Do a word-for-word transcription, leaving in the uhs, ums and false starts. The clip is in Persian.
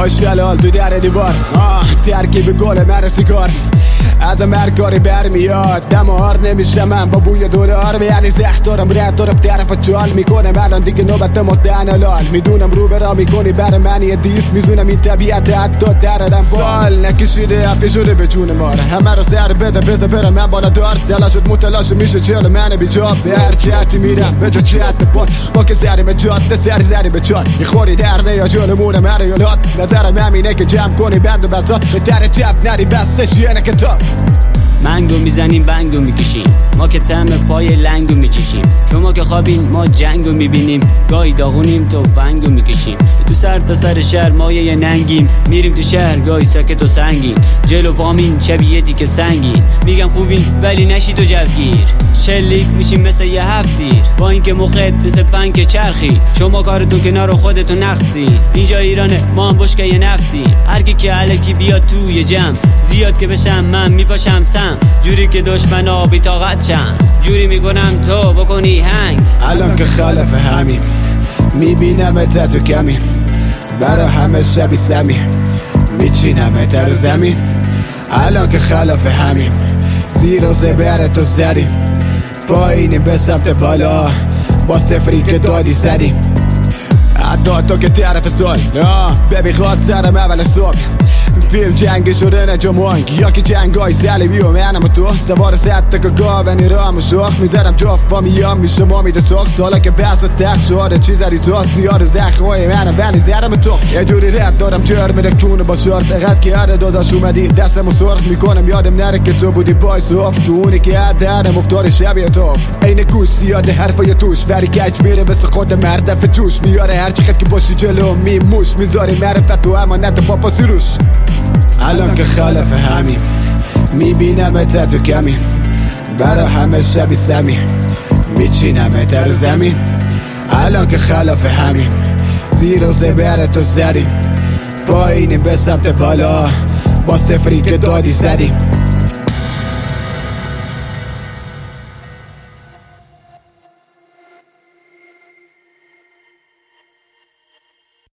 شلال تو در دیوار ترکیب گل من سیگار از مرکاری برمیاد دم آر نمیشه من با بوی دورار یعنی زخت دارم رد دارم طرف جال میکنم الان دیگه نوبت مستن حلال میدونم رو برا میکنی برای من یه دیست میزونم این طبیعت حتی درارم سال نکشیده افی شده به جون ماره همه رو سر بده بزه برم من بالا دار دلاشت متلاش میشه چل من بیجاب به هر جهتی میرم به جا جهت پاد با که زری به جاده سری زری به چال میخوری درده یا جلمون مریالات نظرم همینه که جمع کنی بند و بزاد به در جب نری بستش یه نکتاب منگو میزنیم بنگو میکشیم ما که تم پای لنگو میکشیم شما که خوابین ما جنگو میبینیم گاهی داغونیم تو فنگو میکشیم تو سر تا سر شهر مایه یه ننگیم میریم تو شهر گاهی ساکت و سنگین جلو پامین شبیه دیگه سنگین میگم خوبین ولی نشی تو جوگیر شلیک میشیم مثل یه هفتیر با اینکه مخت مثل پنک چرخی شما کارتون کنار خودتون نقصی اینجا ایرانه ما هم بشکه یه نفتی هر کی که الکی بیاد توی جمع زیاد که بشم من میپاشم سم جوری که دشمنا بی طاقت شن جوری میکنم تو بکنی هنگ الان که خلف همیم میبینم ات تو کمی برا همه شبی سمی میچینم ات رو زمین الان که خلف همیم زیر و زبر تو زدیم پایینی به سمت بالا با سفری که دادی زدیم حتی تو که طرف سال ببی خواد سرم اول صبح فیلم جنگ شده نه جمعانگ یا که جنگ های سلیبی و منم و تو سوار ست که گاونی رام و شاخ میزنم جاف با میام میشه ما میده چاق سالا که بس و تخ شده چیز داری تو سیار زخم های منم ولی زدم تو یه جوری رد دارم جر میره کونه با شارت اقد که عده داداش اومدی دستم و سرخ میکنم یادم نره که تو بودی بای صاف تو اونی که عدنم افتار شبیه تو این کوش زیاده حرفای توش ولی کج میره مثل خود مردف جوش میاره هر چقدر که باشی جلو میموش میذاری معرفت تو امانت پاپا سروش الان که خلف همیم میبینم ات تو کمی برا همه شبی سمی میچینم ات رو زمین الان که خلف همیم زیر و زبر تو زدیم پایینی به سمت بالا با سفری که دادی زدیم